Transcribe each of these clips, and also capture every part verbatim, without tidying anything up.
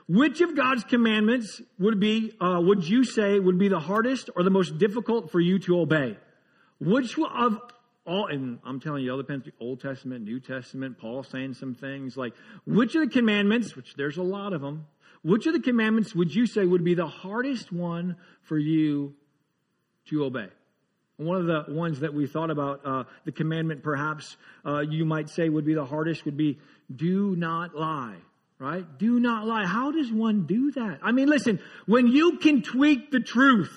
Which of God's commandments would be, uh, would you say would be the hardest or the most difficult for you to obey? Which of all, and I'm telling you, other depends, Old Testament, New Testament, Paul saying some things like, which of the commandments, which there's a lot of them, which of the commandments would you say would be the hardest one for you to obey? One of the ones that we thought about, uh, the commandment perhaps uh, you might say would be the hardest would be, do not lie. Right? Do not lie. How does one do that? I mean, listen, when you can tweak the truth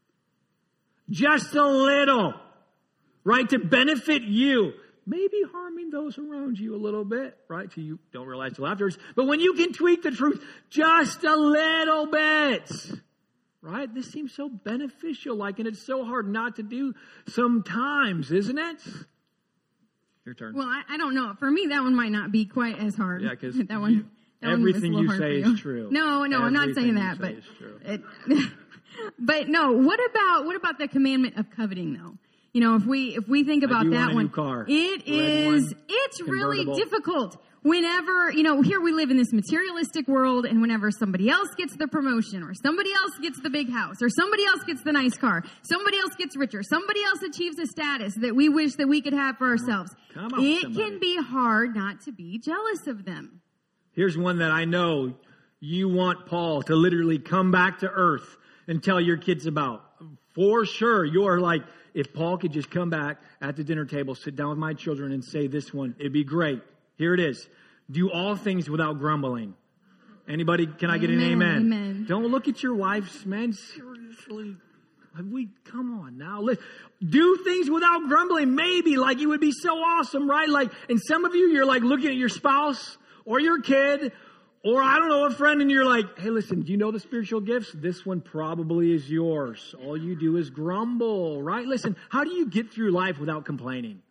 just a little, right, to benefit you, maybe harming those around you a little bit, right, so you don't realize till afterwards. But when you can tweak the truth just a little bit, right, this seems so beneficial, like, and it's so hard not to do sometimes, isn't it? Your turn. Well, I, I don't know. For me, that one might not be quite as hard. Yeah, because that one. You, that everything one you say you. is true. No, no, everything I'm not saying that, but it, but no. What about what about the commandment of coveting, though? You know, if we if we think about I do that want a one, new car. it Red is one, it's really convertible. difficult. Whenever, you know, here we live in this materialistic world, and whenever somebody else gets the promotion, or somebody else gets the big house, or somebody else gets the nice car, somebody else gets richer, somebody else achieves a status that we wish that we could have for ourselves, Come on, it somebody. can be hard not to be jealous of them. Here's one that I know you want Paul to literally come back to earth and tell your kids about. For sure, you're like, if Paul could just come back at the dinner table, sit down with my children and say this one, it'd be great. Here it is. Do all things without grumbling. Anybody, can I get an amen? Amen. Don't look at your wives, man. Seriously. We, come on now. Let, do things without grumbling. Maybe, like, it would be so awesome, right? Like, and some of you, you're like looking at your spouse or your kid or, I don't know, a friend, and you're like, hey, listen, do you know the spiritual gifts? This one probably is yours. All you do is grumble, right? Listen, how do you get through life without complaining?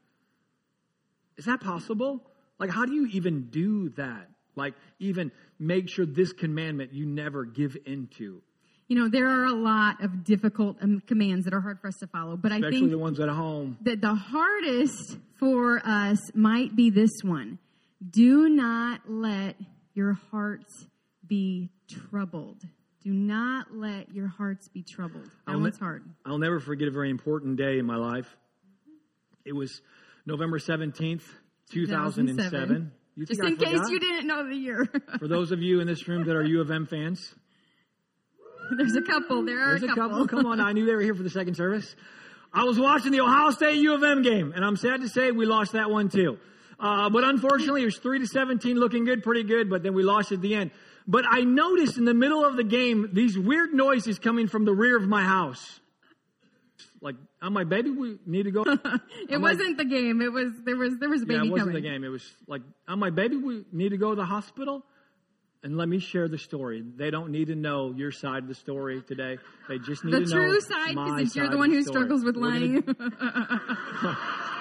Is that possible? Like, how do you even do that? Like, even make sure this commandment you never give into. You know, there are a lot of difficult um, commands that are hard for us to follow, but Especially I think the ones at home. that the hardest for us might be this one. Do not let your hearts be troubled. Do not let your hearts be troubled. That I'll one's ne- hard. I'll never forget a very important day in my life. It was November seventeenth, two thousand seven. You Just think in I case forgot? you didn't know the year. For those of you in this room that are U of M fans. There's a couple. There are There's a couple. a couple. Come on, I knew they were here for the second service. I was watching the Ohio State U of M game, and I'm sad to say we lost that one too. Uh, but unfortunately, it was three to seventeen, looking good, pretty good, but then we lost at the end. But I noticed in the middle of the game, these weird noises coming from the rear of my house. Like, I'm like, baby, we need to go. it I'm wasn't like, the game. It was there was there was a baby yeah, it wasn't coming. the game. It was like, I'm like, baby, we need to go to the hospital. And let me share the story. They don't need to know your side of the story today. They just need The to know true side, my because you're side the of one who story. struggles with We're lying. Gonna,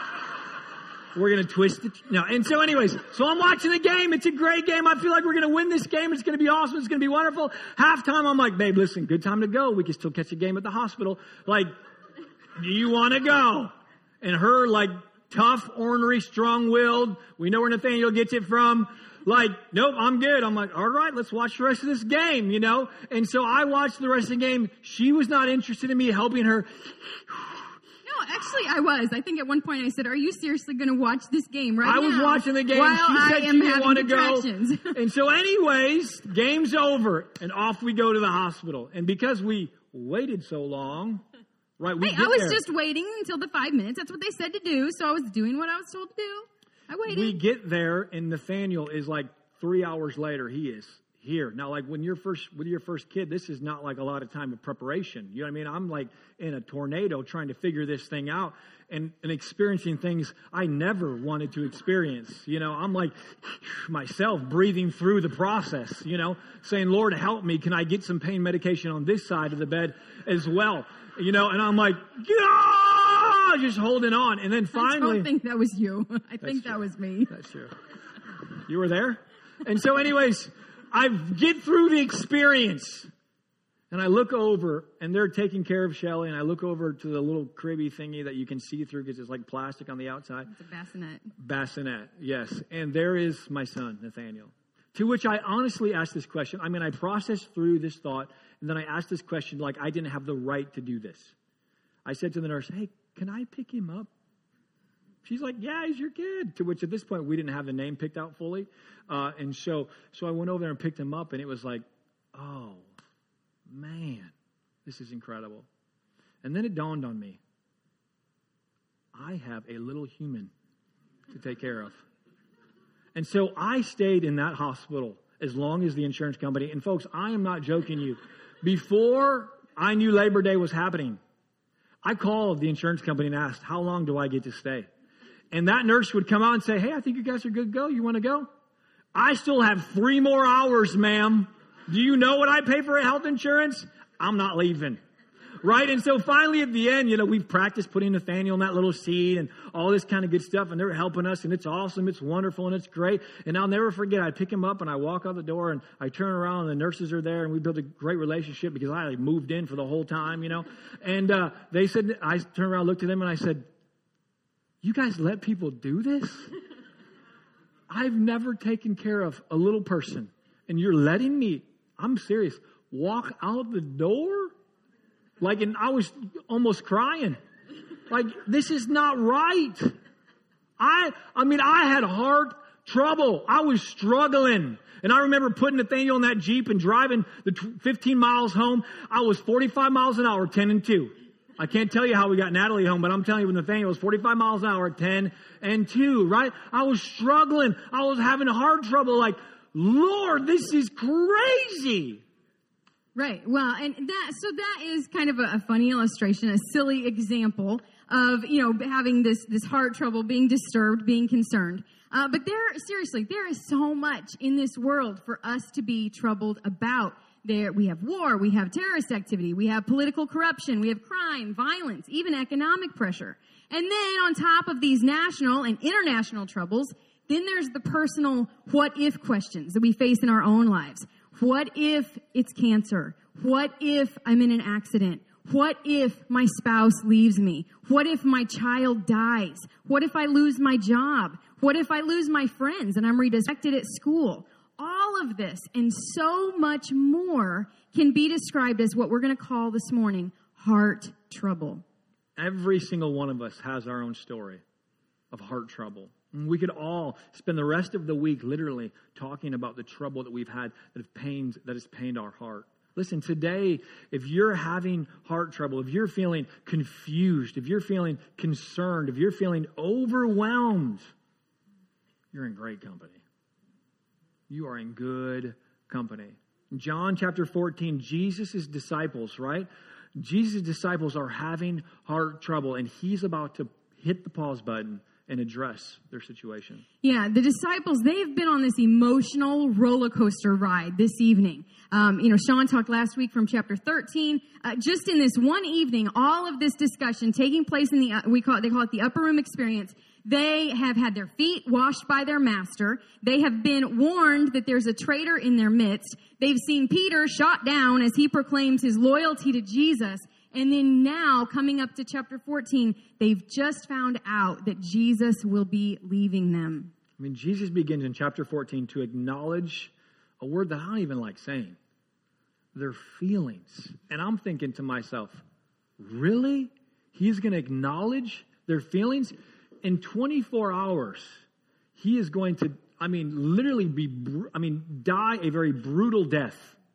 we're going to twist it. No. And so anyways, so I'm watching the game. It's a great game. I feel like we're going to win this game. It's going to be awesome. It's going to be wonderful. Halftime, I'm like, babe, listen, good time to go. We can still catch a game at the hospital. Like, do you want to go? And her, like, tough, ornery, strong-willed, we know where Nathaniel gets it from. Like, nope, I'm good. I'm like, all right, let's watch the rest of this game, you know? And so I watched the rest of the game. She was not interested in me helping her. No, actually, I was. I think at one point I said, "Are you seriously going to watch this game right I now?" was watching the game. While She said I she am didn't having want to go. contractions. And so anyways, game's over. And off we go to the hospital. And because we waited so long, right, we Hey, get I was there. just waiting until the five minutes. That's what they said to do. So I was doing what I was told to do. I waited. We get there, and Nathaniel is like three hours later. He is here now. Like when you're first with your first kid, this is not like a lot of time of preparation. You know what I mean? I'm like in a tornado trying to figure this thing out and, and experiencing things I never wanted to experience. You know, I'm like myself breathing through the process. You know, saying, "Lord, help me. Can I get some pain medication on this side of the bed as well?" You know, and I'm like, "Yeah!" Just holding on, and then finally, I don't think that was you. I think true. that was me. That's true. You were there? And so anyways, I get through the experience. And I look over, and they're taking care of Shelly, and I look over to the little cribby thingy that you can see through because it's like plastic on the outside. It's a bassinet. Bassinet, yes. And there is my son, Nathaniel. To which I honestly asked this question. I mean, I processed through this thought, and then I asked this question like I didn't have the right to do this. I said to the nurse, hey, can I pick him up? She's like, yeah, he's your kid. To which at this point, we didn't have the name picked out fully. Uh, and so, so I went over there and picked him up, and it was like, oh, man, this is incredible. And then it dawned on me, I have a little human to take care of. And so I stayed in that hospital as long as the insurance company. And folks, I am not joking you. Before I knew Labor Day was happening, I called the insurance company and asked, how long do I get to stay? And that nurse would come out and say, hey, I think you guys are good to go. You want to go? I still have three more hours, ma'am. Do you know what I pay for health insurance? I'm not leaving. Right? And so finally at the end, you know, we've practiced putting Nathaniel in that little seat and all this kind of good stuff. And they're helping us. And it's awesome. It's wonderful. And it's great. And I'll never forget, I pick him up and I walk out the door and I turn around and the nurses are there. And we built a great relationship because I like, moved in for the whole time, you know. And uh, they said, I turned around, looked at them and I said, you guys let people do this? I've never taken care of a little person. And you're letting me, I'm serious, walk out the door? Like, and I was almost crying. Like, this is not right. I, I mean, I had heart trouble. I was struggling. And I remember putting Nathaniel in that Jeep and driving the fifteen miles home. I was forty-five miles an hour, ten and two. I can't tell you how we got Natalie home, but I'm telling you, when Nathaniel was forty-five miles an hour, ten and two, right? I was struggling. I was having heart trouble. Like, Lord, this is crazy. Right. Well, and that, so that is kind of a, a funny illustration, a silly example of, you know, having this, this heart trouble, being disturbed, being concerned. Uh, but there, seriously, there is so much in this world for us to be troubled about. There, we have war, we have terrorist activity, we have political corruption, we have crime, violence, even economic pressure. And then on top of these national and international troubles, then there's the personal what if questions that we face in our own lives. What if it's cancer? What if I'm in an accident? What if my spouse leaves me? What if my child dies? What if I lose my job? What if I lose my friends and I'm redirected at school? All of this and so much more can be described as what we're going to call this morning heart trouble. Every single one of us has our own story of heart trouble. We could all spend the rest of the week literally talking about the trouble that we've had that has pained, that has pained our heart. Listen, today, if you're having heart trouble, if you're feeling confused, if you're feeling concerned, if you're feeling overwhelmed, you're in great company. You are in good company. In John chapter fourteen, Jesus' disciples, right? Jesus' disciples are having heart trouble, and he's about to hit the pause button and address their situation. Yeah, the disciples, they've been on this emotional roller coaster ride this evening. Um, you know, Sean talked last week from chapter thirteen. Uh, just in this one evening, all of this discussion taking place in the, uh, we call it, they call it the upper room experience. They have had their feet washed by their master. They have been warned that there's a traitor in their midst. They've seen Peter shot down as he proclaims his loyalty to Jesus. And then now, coming up to chapter fourteen, they've just found out that Jesus will be leaving them. I mean, Jesus begins in chapter fourteen to acknowledge a word that I don't even like saying. Their feelings. And I'm thinking to myself, really? He's going to acknowledge their feelings? In twenty-four hours, he is going to, I mean, literally be, I mean, die a very brutal death.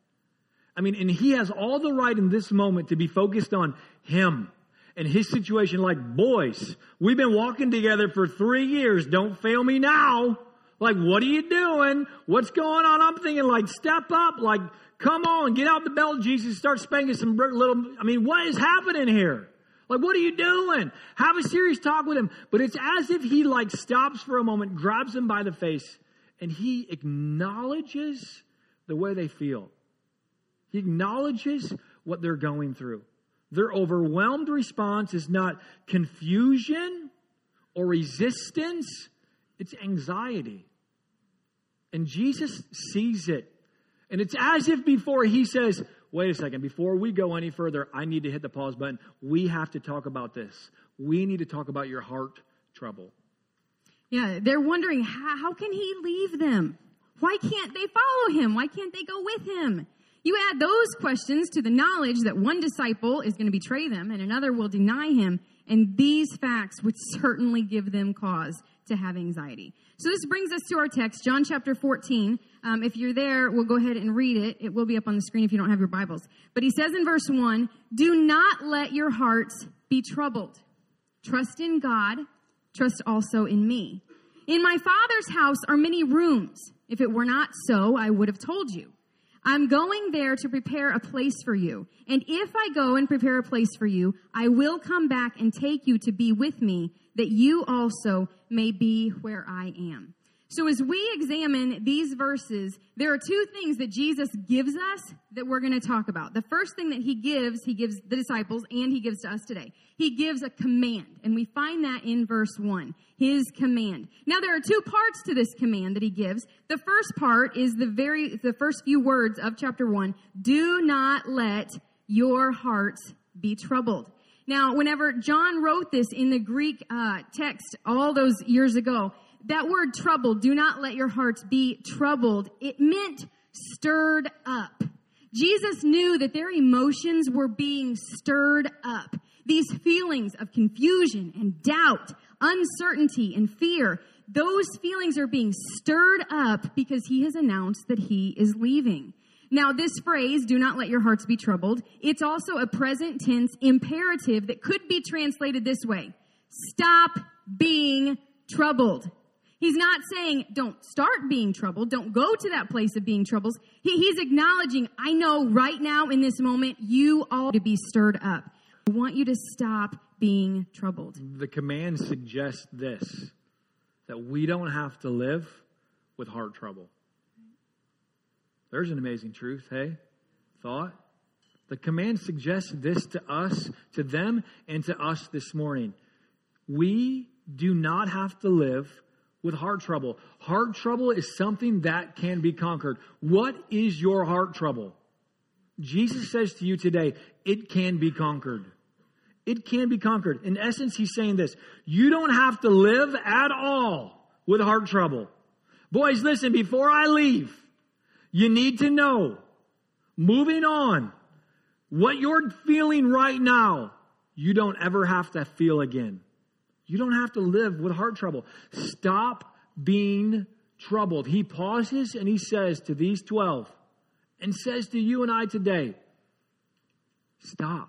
I mean, and he has all the right in this moment to be focused on him and his situation. Like, boys, we've been walking together for three years. Don't fail me now. Like, what are you doing? What's going on? I'm thinking, like, step up. Like, come on, get out the belt, Jesus. Start spanking some little, I mean, what is happening here? Like, what are you doing? Have a serious talk with him. But it's as if he, like, stops for a moment, grabs him by the face, and he acknowledges the way they feel. He acknowledges what they're going through. Their overwhelmed response is not confusion or resistance. It's anxiety. And Jesus sees it. And it's as if before he says, wait a second, before we go any further, I need to hit the pause button. We have to talk about this. We need to talk about your heart trouble. Yeah, they're wondering, how, how can he leave them? Why can't they follow him? Why can't they go with him? You add those questions to the knowledge that one disciple is going to betray them and another will deny him, and these facts would certainly give them cause to have anxiety. So this brings us to our text, John chapter fourteen. Um, if you're there, we'll go ahead and read it. It will be up on the screen if you don't have your Bibles. But he says in verse one, "Do not let your hearts be troubled. Trust in God. Trust also in me. In my Father's house are many rooms. If it were not so, I would have told you. I'm going there to prepare a place for you. And if I go and prepare a place for you, I will come back and take you to be with me, that you also may be where I am." So as we examine these verses, there are two things that Jesus gives us that we're going to talk about. The first thing that he gives, he gives the disciples and he gives to us today. He gives a command, and we find that in verse one, his command. Now there are two parts to this command that he gives. The first part is the very, the first few words of chapter one. Do not let your hearts be troubled. Now, whenever John wrote this in the Greek uh, text all those years ago, that word troubled, do not let your hearts be troubled, it meant stirred up. Jesus knew that their emotions were being stirred up. These feelings of confusion and doubt, uncertainty and fear, those feelings are being stirred up because he has announced that he is leaving. Now, this phrase, do not let your hearts be troubled, it's also a present tense imperative that could be translated this way: stop being troubled. He's not saying, don't start being troubled. Don't go to that place of being troubled. He, he's acknowledging, I know right now in this moment, you all to be stirred up. I want you to stop being troubled. The command suggests this, that we don't have to live with heart trouble. There's an amazing truth, hey? Thought. The command suggests this to us, to them, and to us this morning. We do not have to live with heart trouble. Heart trouble is something that can be conquered. What is your heart trouble? Jesus says to you today, it can be conquered. It can be conquered. In essence, he's saying this: you don't have to live at all with heart trouble. Boys, listen, before I leave, you need to know, moving on, what you're feeling right now, you don't ever have to feel again. You don't have to live with heart trouble. Stop being troubled. He pauses and he says to these twelve, and says to you and I today, stop.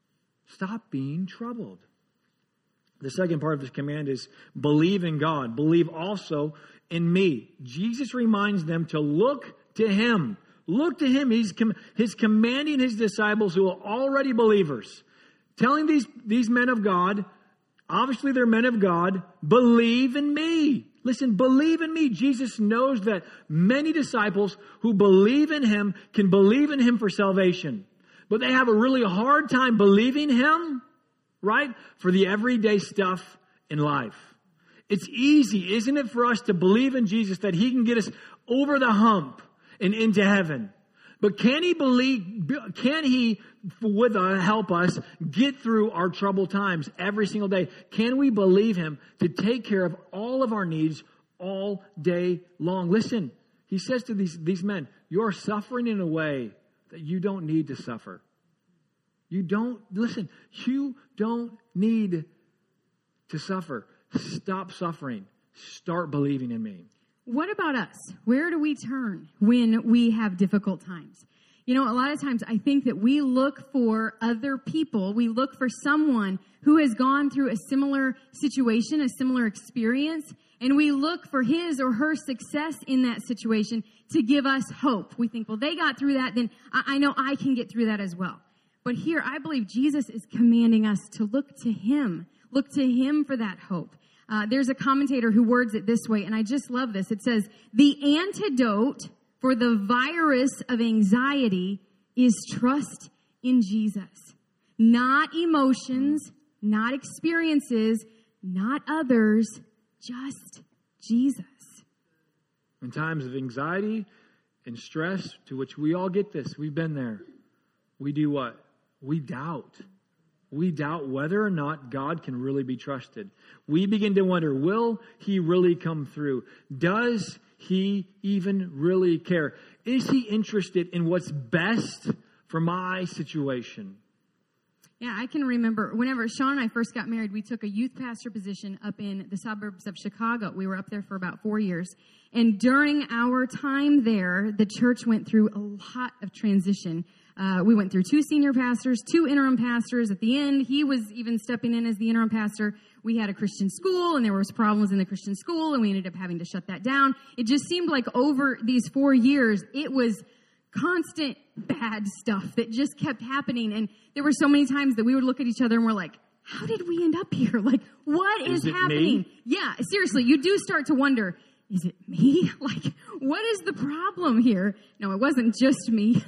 Stop being troubled. The second part of this command is believe in God. Believe also in me. Jesus reminds them to look to him. Look to him. He's, com- he's commanding his disciples who are already believers, telling these, these men of God, obviously they're men of God, believe in me. Listen, believe in me. Jesus knows that many disciples who believe in him can believe in him for salvation. But they have a really hard time believing him, right, for the everyday stuff in life. It's easy, isn't it, for us to believe in Jesus that he can get us over the hump and into heaven. But can he believe, can he, with uh, help us get through our troubled times every single day? Can we believe him to take care of all of our needs all day long? Listen, he says to these, these men, you're suffering in a way that you don't need to suffer. You don't, listen, you don't need to suffer. Stop suffering. Start believing in me. What about us? Where do we turn when we have difficult times? You know, a lot of times I think that we look for other people. We look for someone who has gone through a similar situation, a similar experience, and we look for his or her success in that situation to give us hope. We think, well, they got through that, then I, I know I can get through that as well. But here, I believe Jesus is commanding us to look to him. Look to him for that hope. Uh, there's a commentator who words it this way, and I just love this. It says, the antidote for the virus of anxiety is trust in Jesus. Not emotions, not experiences, not others, just Jesus. In times of anxiety and stress, to which we all get this, we've been there. We do what? We doubt. we doubt whether or not God can really be trusted. We begin to wonder, will he really come through? Does he even really care? Is he interested in what's best for my situation? Yeah, I can remember whenever Sean and I first got married, we took a youth pastor position up in the suburbs of Chicago. We were up there for about four years. And during our time there, the church went through a lot of transition. Uh, we went through two senior pastors, two interim pastors. At the end, he was even stepping in as the interim pastor. We had a Christian school, and there was problems in the Christian school, and we ended up having to shut that down. It just seemed like over these four years, it was constant bad stuff that just kept happening. And there were so many times that we would look at each other and we're like, how did we end up here? Like, what is, is happening? Me? Yeah, seriously, you do start to wonder, is it me? Like, what is the problem here? No, it wasn't just me.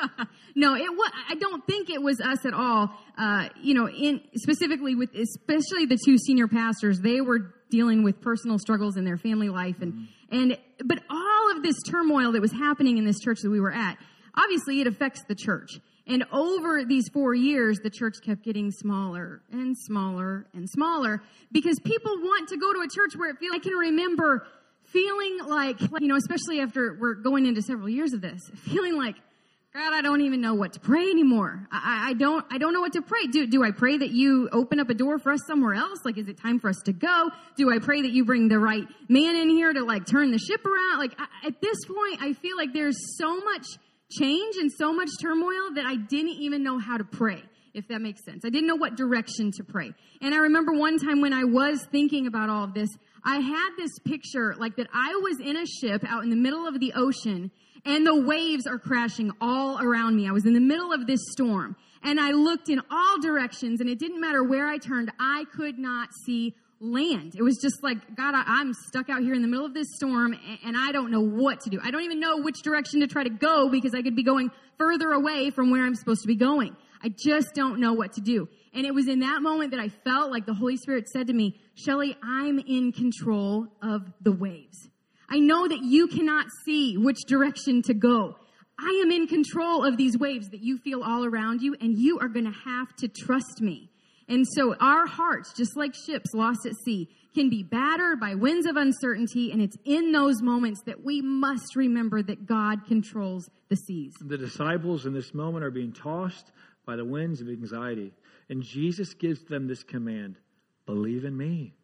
No, it was, I don't think it was us at all. Uh, you know, in specifically with, especially the two senior pastors, they were dealing with personal struggles in their family life. And, mm-hmm. and, but all of this turmoil that was happening in this church that we were at, obviously it affects the church. And over these four years, the church kept getting smaller and smaller and smaller because people want to go to a church where it feels, I can remember feeling like, you know, especially after we're going into several years of this, feeling like, God, I don't even know what to pray anymore. I, I don't, I don't know what to pray. Do, do I pray that you open up a door for us somewhere else? Like, is it time for us to go? Do I pray that you bring the right man in here to like turn the ship around? Like I, at this point, I feel like there's so much change and so much turmoil that I didn't even know how to pray, if that makes sense. I didn't know what direction to pray. And I remember one time when I was thinking about all of this, I had this picture like that I was in a ship out in the middle of the ocean and the waves are crashing all around me. I was in the middle of this storm and I looked in all directions and it didn't matter where I turned. I could not see land. It was just like, God, I, I'm stuck out here in the middle of this storm and, and I don't know what to do. I don't even know which direction to try to go because I could be going further away from where I'm supposed to be going. I just don't know what to do. And it was in that moment that I felt like the Holy Spirit said to me, Shelley, I'm in control of the waves. I know that you cannot see which direction to go. I am in control of these waves that you feel all around you, and you are going to have to trust me. And so our hearts, just like ships lost at sea, can be battered by winds of uncertainty, and it's in those moments that we must remember that God controls the seas. The disciples in this moment are being tossed by the winds of anxiety, and Jesus gives them this command, believe in me.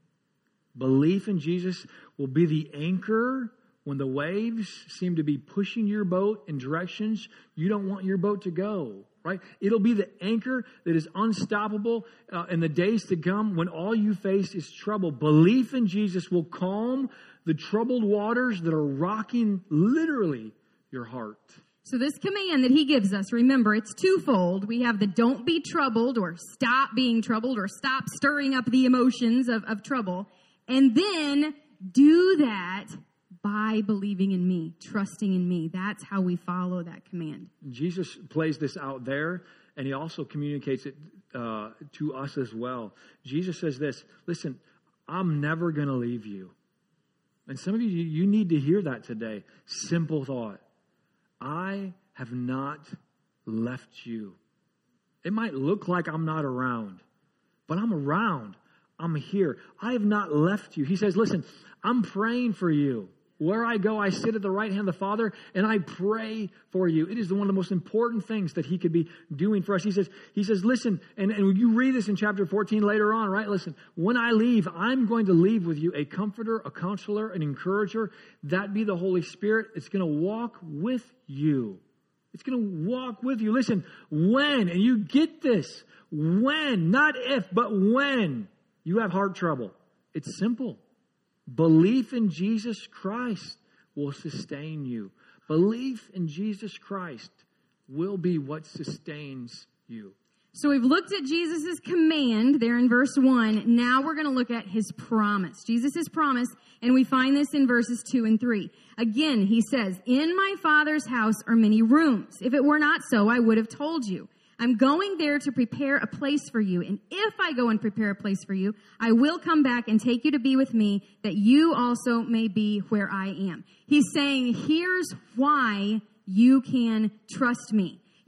Belief in Jesus will be the anchor when the waves seem to be pushing your boat in directions you don't want your boat to go, right? It'll be the anchor that is unstoppable uh, in the days to come when all you face is trouble. Belief in Jesus will calm the troubled waters that are rocking literally your heart. So this command that he gives us, remember, it's twofold. We have the don't be troubled or stop being troubled or stop stirring up the emotions of, of trouble. And then do that by believing in me, trusting in me. That's how we follow that command. Jesus plays this out there, and he also communicates it uh, to us as well. Jesus says this, listen, I'm never going to leave you. And some of you, you need to hear that today. Simple thought. I have not left you. It might look like I'm not around, but I'm around. I'm here. I have not left you. He says, listen, I'm praying for you. Where I go, I sit at the right hand of the Father, and I pray for you. It is one of the most important things that he could be doing for us. He says, he says, listen, and, and you read this in chapter fourteen later on, right? Listen, when I leave, I'm going to leave with you a comforter, a counselor, an encourager. That be the Holy Spirit. It's going to walk with you. It's going to walk with you. Listen, when, and you get this, when, not if, but when you have heart trouble, it's simple. Belief in Jesus Christ will sustain you. Belief in Jesus Christ will be what sustains you. So we've looked at Jesus' command there in verse one. Now we're going to look at his promise. Jesus' promise, and we find this in verses two and three. Again, he says, in my Father's house are many rooms. If it were not so, I would have told you. I'm going there to prepare a place for you. And if I go and prepare a place for you, I will come back and take you to be with me, that you also may be where I am. He's saying, here's why you can trust me.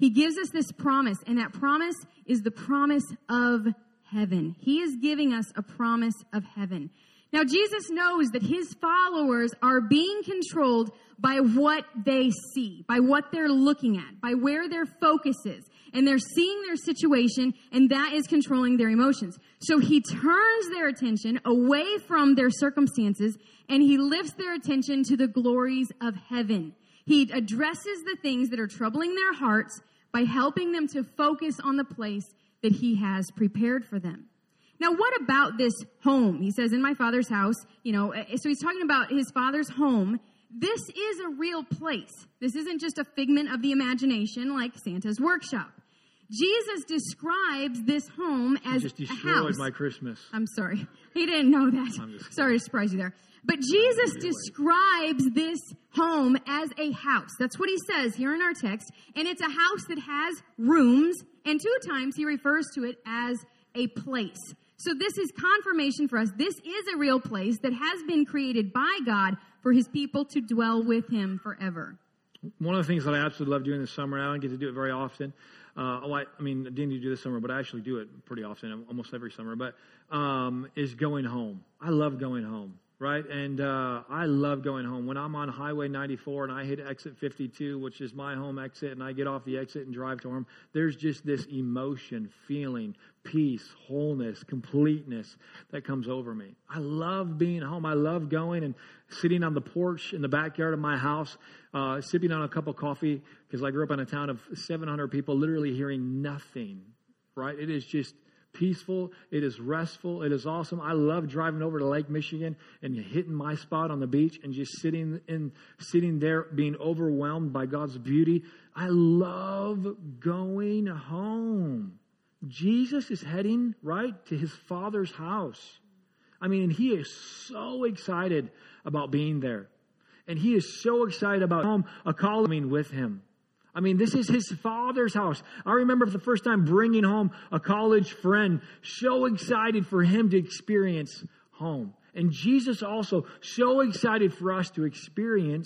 he gives us this promise, and that promise is the promise of heaven. He is giving us a promise of heaven. Now, Jesus knows that his followers are being controlled by what they see, by what they're looking at, by where their focus is. And they're seeing their situation, and that is controlling their emotions. So he turns their attention away from their circumstances, and he lifts their attention to the glories of heaven. He addresses the things that are troubling their hearts by helping them to focus on the place that he has prepared for them. Now, what about this home? He says, in my Father's house, you know, so he's talking about his Father's home. This is a real place. This isn't just a figment of the imagination like Santa's workshop. Jesus describes this home as you just a destroyed house. my Christmas. I'm sorry. He didn't know that. I'm just Sorry to surprise you there. But Jesus describes this home as a house. That's what he says here in our text. And it's a house that has rooms. And two times he refers to it as a place. So this is confirmation for us. This is a real place that has been created by God for his people to dwell with him forever. One of the things that I absolutely love doing this summer, I don't get to do it very often. Uh, oh, I, I mean, I didn't do this summer, but I actually do it pretty often, almost every summer, but um, is going home. I love going home. Right? And uh, I love going home. When I'm on Highway ninety-four and I hit exit fifty-two, which is my home exit, and I get off the exit and drive to home, there's just this emotion, feeling, peace, wholeness, completeness that comes over me. I love being home. I love going and sitting on the porch in the backyard of my house, uh, sipping on a cup of coffee, because I grew up in a town of seven hundred people, literally hearing nothing. Right? It is just peaceful. It is restful. It is awesome. I love driving over to Lake Michigan and hitting my spot on the beach and just sitting in, sitting there being overwhelmed by God's beauty. I love going home. Jesus is heading right to his Father's house. I mean, and he is so excited about being there. And he is so excited about home, a calling with him. I mean, this is his Father's house. I remember for the first time bringing home a college friend, so excited for him to experience home. And Jesus also so excited for us to experience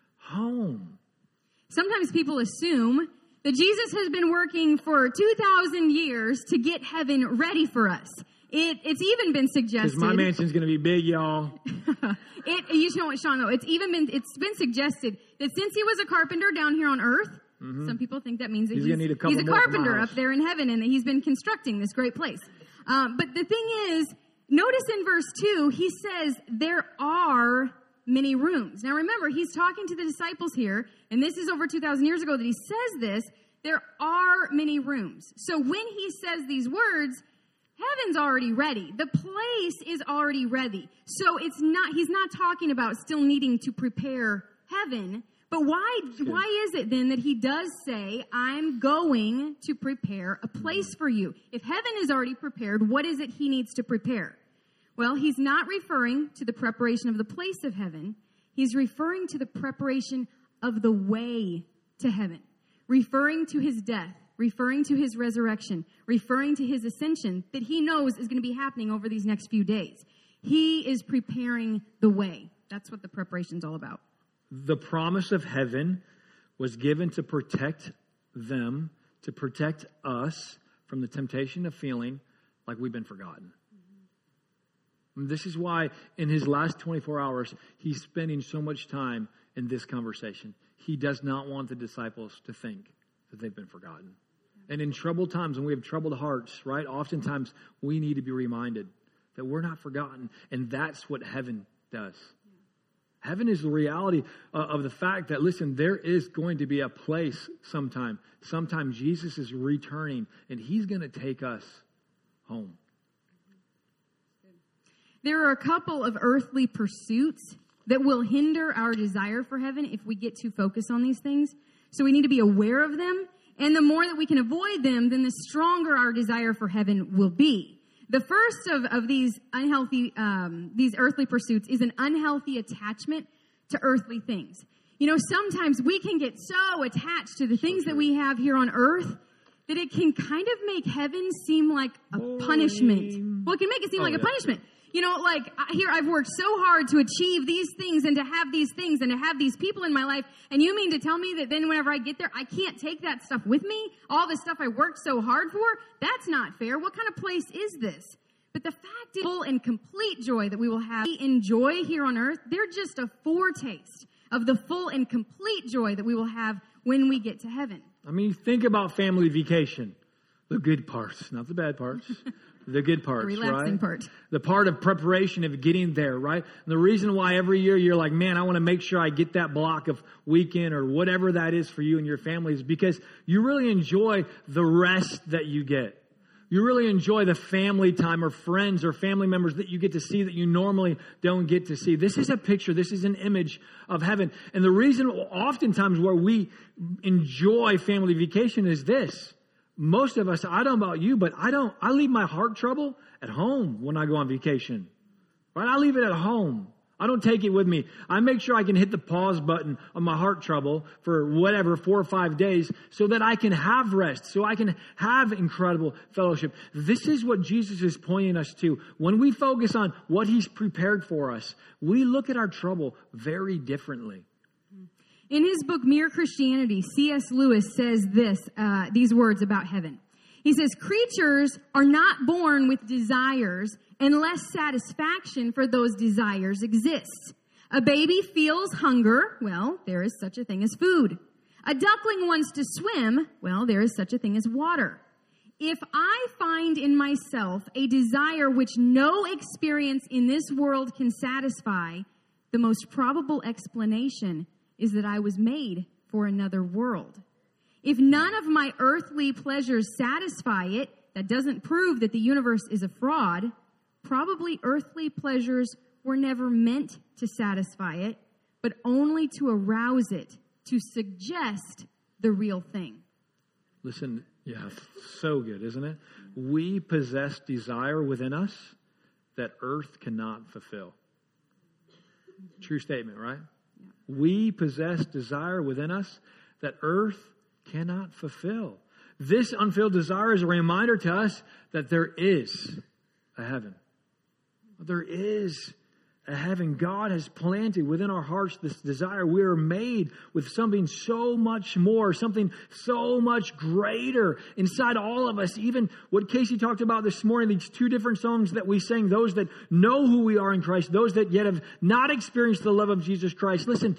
home. Sometimes people assume that Jesus has been working for two thousand years to get heaven ready for us. It, it's even been suggested. Because my mansion's going to be big, y'all. it, you know what, Sean, though? It's even been, it's been suggested that since he was a carpenter down here on earth, mm-hmm. some people think that means that he's, he's, need a, couple he's a more carpenter up there in heaven and that he's been constructing this great place. Um, but the thing is, notice in verse two, he says there are many rooms. Now remember, he's talking to the disciples here, and this is over two thousand years ago that he says this. There are many rooms. So when he says these words, heaven's already ready. The place is already ready. So it's not, he's not talking about still needing to prepare heaven. But why, why is it then that he does say, I'm going to prepare a place for you? If heaven is already prepared, what is it he needs to prepare? Well, he's not referring to the preparation of the place of heaven. He's referring to the preparation of the way to heaven, referring to his death, referring to his resurrection, referring to his ascension that he knows is going to be happening over these next few days. He is preparing the way. That's what the preparation's all about. The promise of heaven was given to protect them, to protect us from the temptation of feeling like we've been forgotten. Mm-hmm. And this is why in his last twenty-four hours, he's spending so much time in this conversation. He does not want the disciples to think that they've been forgotten. And in troubled times, when we have troubled hearts, right, oftentimes we need to be reminded that we're not forgotten. And that's what heaven does. Heaven is the reality uh, of the fact that, listen, there is going to be a place sometime. Sometime Jesus is returning, and he's going to take us home. There are a couple of earthly pursuits that will hinder our desire for heaven if we get too focused on these things. So we need to be aware of them. And the more that we can avoid them, then the stronger our desire for heaven will be. The first of, of these unhealthy, um, these earthly pursuits is an unhealthy attachment to earthly things. You know, sometimes we can get so attached to the things that we have here on earth that it can kind of make heaven seem like a punishment. Well, it can make it seem oh, like yeah. a punishment. You know, like, here I've worked so hard to achieve these things and to have these things and to have these people in my life. And you mean to tell me that then whenever I get there, I can't take that stuff with me? All the stuff I worked so hard for? That's not fair. What kind of place is this? But the fact is, full and complete joy that we will have, we enjoy here on earth, they're just a foretaste of the full and complete joy that we will have when we get to heaven. I mean, think about family vacation. The good parts, not the bad parts. The good parts, the relaxing right? part. The part of preparation of getting there, right? And the reason why every year you're like, man, I want to make sure I get that block of weekend or whatever that is for you and your family is because you really enjoy the rest that you get. You really enjoy the family time or friends or family members that you get to see that you normally don't get to see. This is a picture. This is an image of heaven. And the reason oftentimes where we enjoy family vacation is this. Most of us, I don't know about you, but I don't, I leave my heart trouble at home when I go on vacation. Right? I leave it at home. I don't take it with me. I make sure I can hit the pause button on my heart trouble for whatever, four or five days so that I can have rest, so I can have incredible fellowship. This is what Jesus is pointing us to. When we focus on what He's prepared for us, we look at our trouble very differently. In his book, Mere Christianity, C S Lewis says this, uh, these words about heaven. He says, creatures are not born with desires unless satisfaction for those desires exists. A baby feels hunger. Well, there is such a thing as food. A duckling wants to swim. Well, there is such a thing as water. If I find in myself a desire which no experience in this world can satisfy, the most probable explanation is that I was made for another world. If none of my earthly pleasures satisfy it, that doesn't prove that the universe is a fraud. Probably earthly pleasures were never meant to satisfy it, but only to arouse it, to suggest the real thing. Listen, yeah, so good, isn't it? We possess desire within us that earth cannot fulfill. True statement, right? We possess desire within us that earth cannot fulfill. This unfulfilled desire is a reminder to us that there is a heaven. There is a heaven. God has planted within our hearts this desire. We are made with something so much more, something so much greater inside all of us. Even what Casey talked about this morning, these two different songs that we sang, those that know who we are in Christ, those that yet have not experienced the love of Jesus Christ. Listen,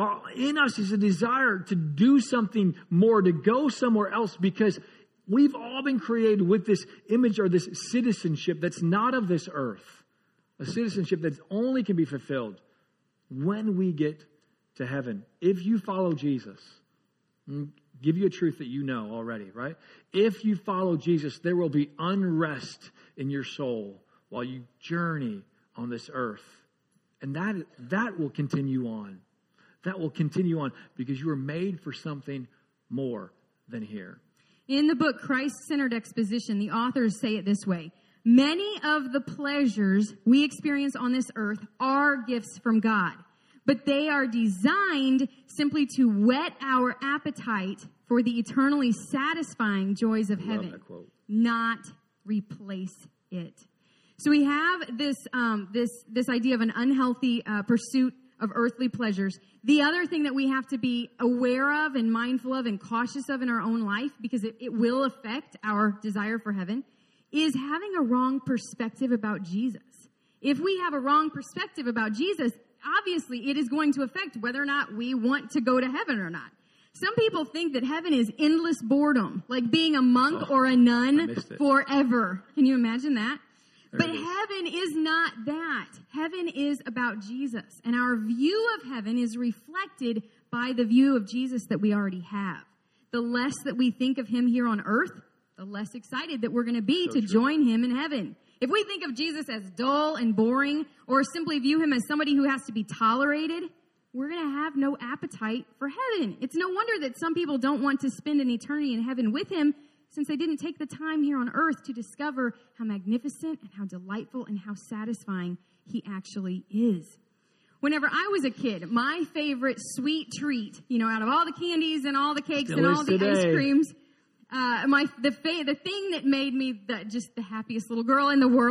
in us is a desire to do something more, to go somewhere else, because we've all been created with this image or this citizenship that's not of this earth. A citizenship that only can be fulfilled when we get to heaven. If you follow Jesus, I'll give you a truth that you know already, right? If you follow Jesus, there will be unrest in your soul while you journey on this earth. And that, that will continue on. That will continue on because you were made for something more than here. In the book Christ-Centered Exposition, the authors say it this way. Many of the pleasures we experience on this earth are gifts from God, but they are designed simply to whet our appetite for the eternally satisfying joys of heaven, not replace it. So we have this um, this this idea of an unhealthy uh, pursuit of earthly pleasures. The other thing that we have to be aware of and mindful of and cautious of in our own life, because it, it will affect our desire for heaven, is having a wrong perspective about Jesus. If we have a wrong perspective about Jesus, obviously it is going to affect whether or not we want to go to heaven or not. Some people think that heaven is endless boredom, like being a monk oh, or a nun forever. Can you imagine that? There but heaven is not that. Heaven is about Jesus. And our view of heaven is reflected by the view of Jesus that we already have. The less that we think of him here on earth, the less excited that we're going to be so to true. join him in heaven. If we think of Jesus as dull and boring, or simply view him as somebody who has to be tolerated, we're going to have no appetite for heaven. It's no wonder that some people don't want to spend an eternity in heaven with him, since they didn't take the time here on earth to discover how magnificent and how delightful and how satisfying he actually is. Whenever I was a kid, my favorite sweet treat, you know, out of all the candies and all the cakes Still and all the today. ice creams, Uh, my the fa- the thing that made me the, just the happiest little girl in the world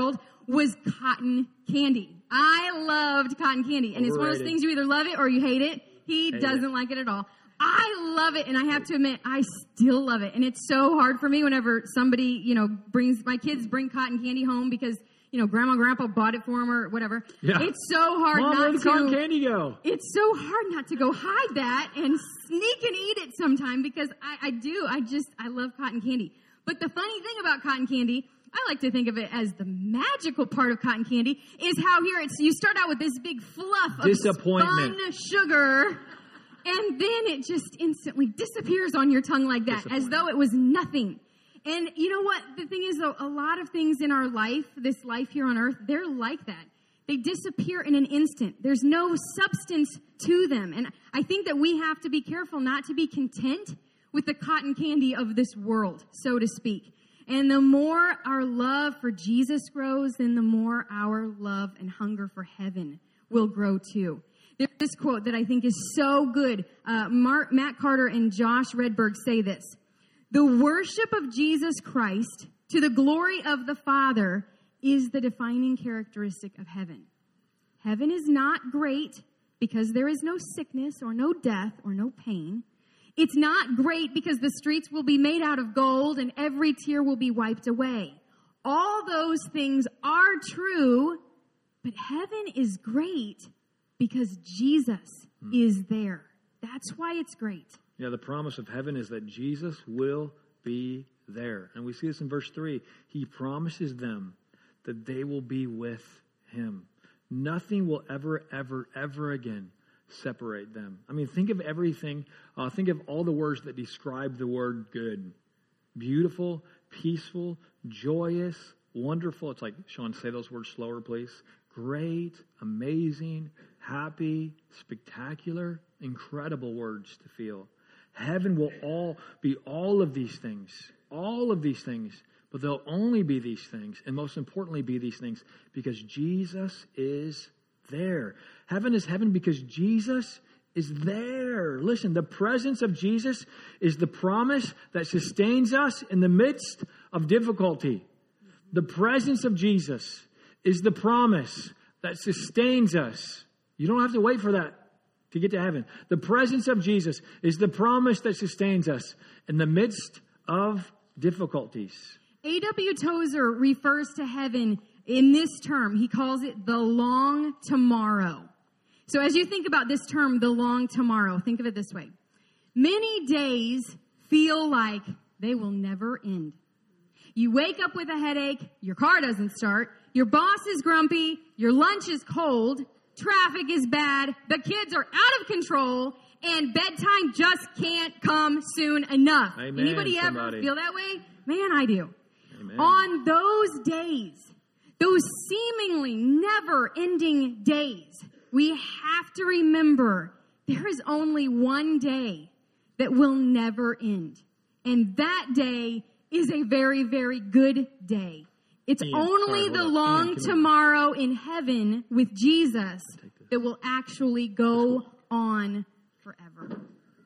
was cotton candy. I loved cotton candy. And it's one of those things you either love it or you hate it. He hate doesn't it. like it at all. I love it, and I have to admit, I still love it. And it's so hard for me whenever somebody, you know, brings, my kids bring cotton candy home because, you know, grandma and grandpa bought it for them or whatever. Yeah. It's so hard Mom, not where did to. cotton candy go? It's so hard not to go hide that and sneak and eat it sometime because I, I do. I just, I love cotton candy. But the funny thing about cotton candy, I like to think of it as the magical part of cotton candy, is how here it's, you start out with this big fluff of spun sugar. And then it just instantly disappears on your tongue like that, as though it was nothing. And you know what? The thing is, though, a lot of things in our life, this life here on earth, they're like that. They disappear in an instant. There's no substance to them. And I think that we have to be careful not to be content with the cotton candy of this world, so to speak. And the more our love for Jesus grows, then the more our love and hunger for heaven will grow too. There's this quote that I think is so good. Uh, Mark, Matt Carter and Josh Redberg say this. The worship of Jesus Christ to the glory of the Father is the defining characteristic of heaven. Heaven is not great because there is no sickness or no death or no pain. It's not great because the streets will be made out of gold and every tear will be wiped away. All those things are true, but heaven is great because Jesus hmm. is there. That's why it's great. Yeah, the promise of heaven is that Jesus will be there. And we see this in verse three. He promises them that they will be with him. Nothing will ever, ever, ever again separate them. I mean, think of everything. Uh, think of all the words that describe the word good. Beautiful, peaceful, joyous, wonderful. It's like, Sean, say those words slower, please. Great, amazing, happy, spectacular, incredible words to feel. Heaven will all be all of these things, all of these things, but they'll only be these things, and most importantly be these things, because Jesus is there. Heaven is heaven because Jesus is there. Listen, the presence of Jesus is the promise that sustains us in the midst of difficulty. The presence of Jesus is the promise that sustains us. You don't have to wait for that to get to heaven. The presence of Jesus is the promise that sustains us in the midst of difficulties. A W Tozer refers to heaven in this term. He calls it the long tomorrow. So as you think about this term, the long tomorrow, think of it this way. Many days feel like they will never end. You wake up with a headache, your car doesn't start, your boss is grumpy, your lunch is cold, traffic is bad, the kids are out of control, and bedtime just can't come soon enough. Amen, Anybody somebody. ever feel that way? Man, I do. Amen. On those days, those seemingly never-ending days, we have to remember there is only one day that will never end. And that day is a very, very good day. It's Ian, only sorry, the long Ian, tomorrow in heaven with Jesus that will actually go on forever.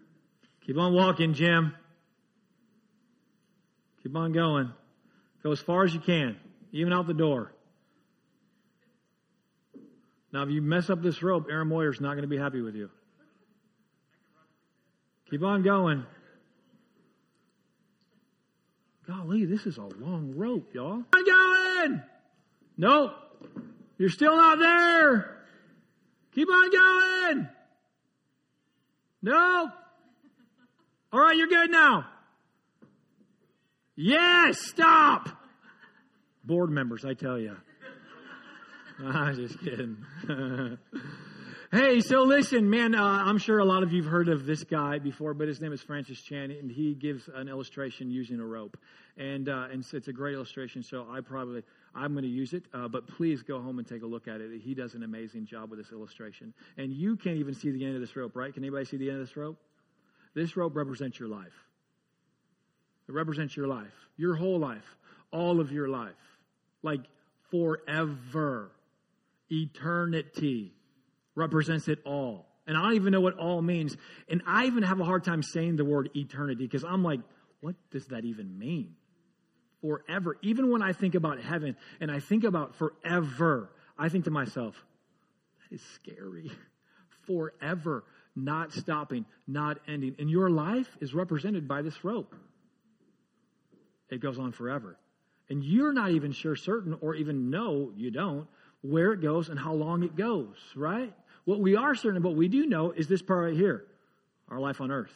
Keep on walking, Jim. Keep on going. Go as far as you can, even out the door. Now, if you mess up this rope, Aaron Moyer's not going to be happy with you. Keep on going. Golly, this is a long rope, y'all. Keep on going. Nope. You're still not there. Keep on going. Nope. All right, you're good now. Yes, stop. Board members, I tell you. I'm just kidding. Hey, so listen, man, uh, I'm sure a lot of you have heard of this guy before, but his name is Francis Chan, and he gives an illustration using a rope. And uh, and so it's a great illustration, so I probably, I'm going to use it, uh, but please go home and take a look at it. He does an amazing job with this illustration. And you can't even see the end of this rope, right? Can anybody see the end of this rope? This rope represents your life. It represents your life, your whole life, all of your life, like forever, eternity. Represents it all. And I don't even know what all means. And I even have a hard time saying the word eternity because I'm like, what does that even mean? forever. Even when I think about heaven and I think about forever, I think to myself, that is scary. Forever, not stopping, not ending. And your life is represented by this rope. It goes on forever. And you're not even sure certain or even know, you don't, where it goes and how long it goes, right? What we are certain, what we do know is this part right here, our life on earth.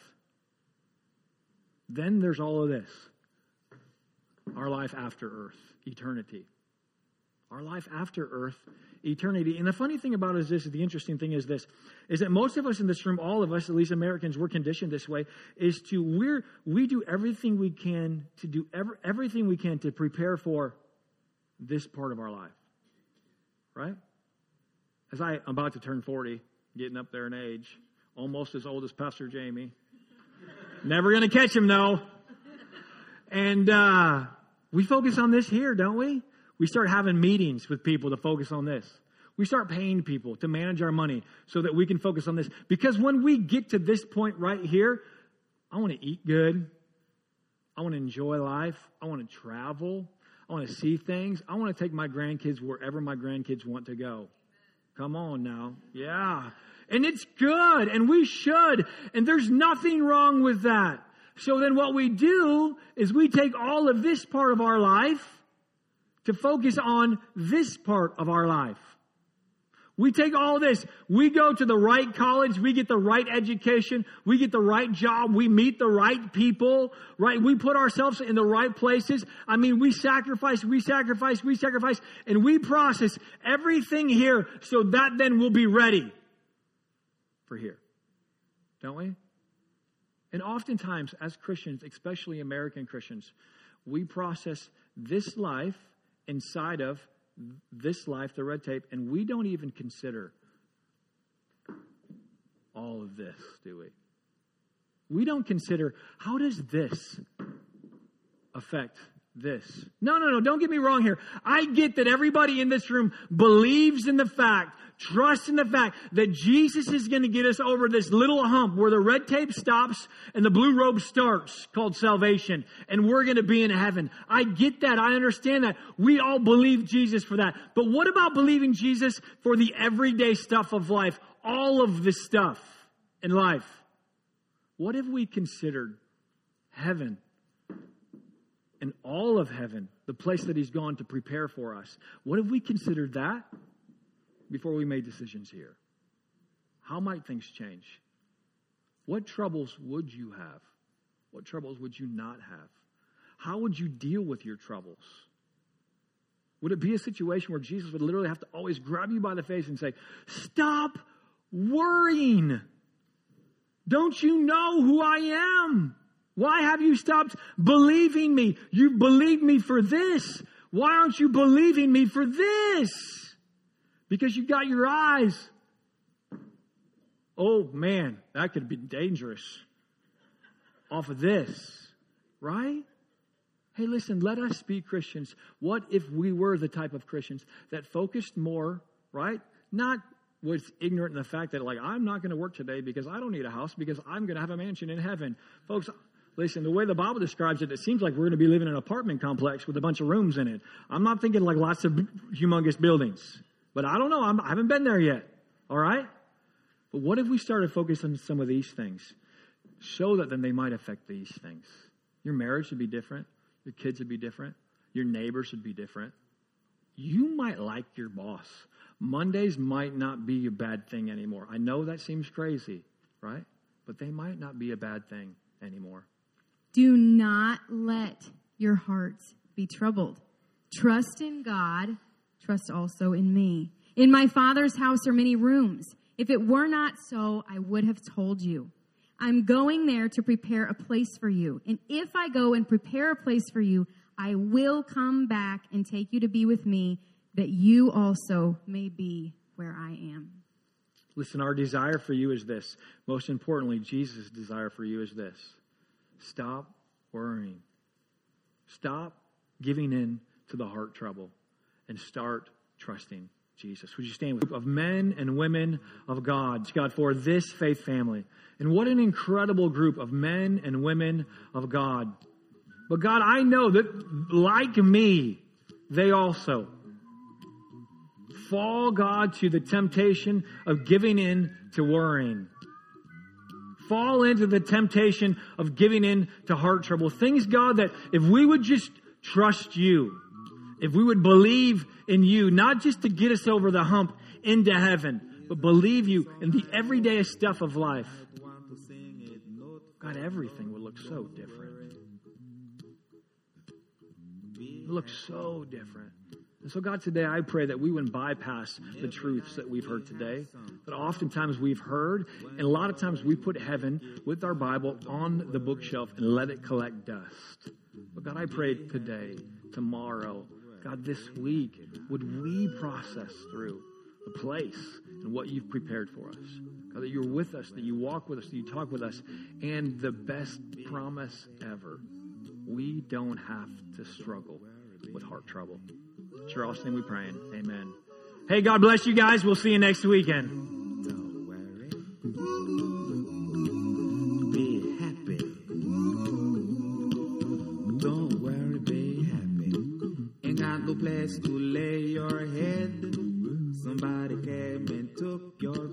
Then there's all of this. Our life after earth, eternity. Our life after earth, eternity. And the funny thing about it is this, the interesting thing is this, is that most of us in this room, all of us, at least Americans, we're conditioned this way, is to, we're, we do everything we can to do every, everything we can to prepare for this part of our life. Right? As I, I'm about to turn forty, getting up there in age, almost as old as Pastor Jamie. Never going to catch him, though. And uh, we focus on this here, don't we? We start having meetings with people to focus on this. We start paying people to manage our money so that we can focus on this. Because when we get to this point right here, I want to eat good. I want to enjoy life. I want to travel. I want to see things. I want to take my grandkids wherever my grandkids want to go. Come on now. Yeah. And it's good. And we should. And there's nothing wrong with that. So then what we do is we take all of this part of our life to focus on this part of our life. We take all this. We go to the right college. We get the right education. We get the right job. We meet the right people, right? We put ourselves in the right places. I mean, we sacrifice, we sacrifice, we sacrifice, and we process everything here so that then we'll be ready for here. Don't we? And oftentimes, as Christians, especially American Christians, we process this life inside of this life, the red tape, and we don't even consider all of this, do we? We don't consider, how does this affect this? No, no, no, don't get me wrong here. I get that everybody in this room believes in the fact, trusts in the fact that Jesus is going to get us over this little hump where the red tape stops and the blue robe starts, called salvation, and we're going to be in heaven. I get that. I understand that. We all believe Jesus for that. But what about believing Jesus for the everyday stuff of life? All of the stuff in life. What have we considered heaven? And all of heaven, the place that He's gone to prepare for us. What have we considered that before we made decisions here? How might things change? What troubles would you have? What troubles would you not have? How would you deal with your troubles? Would it be a situation where Jesus would literally have to always grab you by the face and say, stop worrying. Don't you know who I am? Why have you stopped believing me? You believed me for this. Why aren't you believing me for this? Because you got your eyes. Oh man, that could be dangerous. Off of this, right? Hey, listen, let us be Christians. What if we were the type of Christians that focused more, right? Not was ignorant in the fact that, like, I'm not going to work today because I don't need a house because I'm going to have a mansion in heaven. Folks, listen, the way the Bible describes it, it seems like we're going to be living in an apartment complex with a bunch of rooms in it. I'm not thinking like lots of humongous buildings. But I don't know. I'm, I haven't been there yet. All right? But what if we started focusing on some of these things so that then they might affect these things? Your marriage would be different. Your kids would be different. Your neighbors would be different. You might like your boss. Mondays might not be a bad thing anymore. I know that seems crazy, right? But they might not be a bad thing anymore. Do not let your hearts be troubled. Trust in God. Trust also in me. In my Father's house are many rooms. If it were not so, I would have told you. I'm going there to prepare a place for you. And if I go and prepare a place for you, I will come back and take you to be with me, that you also may be where I am. Listen, our desire for you is this. Most importantly, Jesus' desire for you is this. Stop worrying. Stop giving in to the heart trouble and start trusting Jesus. Would you stand with me? Of men and women of God, God, for this faith family. And what an incredible group of men and women of God. But God, I know that like me, they also fall, God, to the temptation of giving in to worrying. Fall into the temptation of giving in to heart trouble. Things, God, that if we would just trust you, if we would believe in you, not just to get us over the hump into heaven, but believe you in the everyday stuff of life, God, everything would look so different. It would look so different. And so, God, today I pray that we wouldn't bypass the truths that we've heard today. That oftentimes we've heard, and a lot of times we put heaven with our Bible on the bookshelf and let it collect dust. But God, I pray today, tomorrow, God, this week, would we process through the place and what you've prepared for us. God, that you're with us, that you walk with us, that you talk with us, and the best promise ever, we don't have to struggle with heart trouble. In your awesome name we pray. Amen. Hey, God bless you guys. We'll see you next weekend. Don't worry. Be happy. Don't worry, be happy. Ain't got no place to lay your head. Somebody came and took your